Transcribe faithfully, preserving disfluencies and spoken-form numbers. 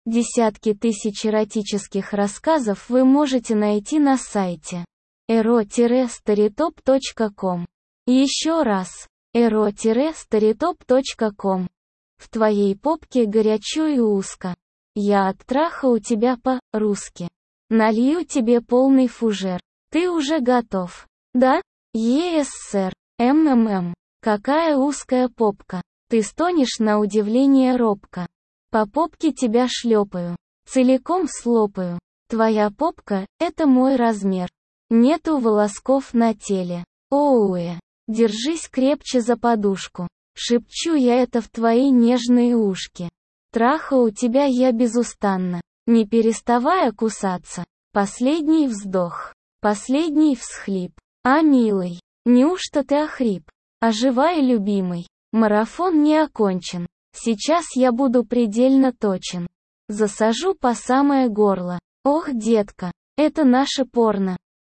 Десятки тысяч эротических рассказов вы можете найти на сайте эро старитоп точка ком. Еще раз, эро старитоп точка ком. В твоей попке горячо и узко. Я оттрахаю тебя по-русски. Налью тебе полный фужер. Ты уже готов? Да? Ес, сэр. МММ. Какая узкая попка. Ты стонешь на удивление робко. По попке тебя шлепаю. Целиком слопаю. Твоя попка — это мой размер. Нету волосков на теле. Оуэ. Держись крепче за подушку. Шепчу я это в твои нежные ушки. Трахаю тебя я безустанно, не переставая кусаться. Последний вздох. Последний всхлип. А, милый, неужто ты охрип? Оживай, любимый. Марафон не окончен. Сейчас я буду предельно точен. Засажу по самое горло. Ох, детка, это наше порно.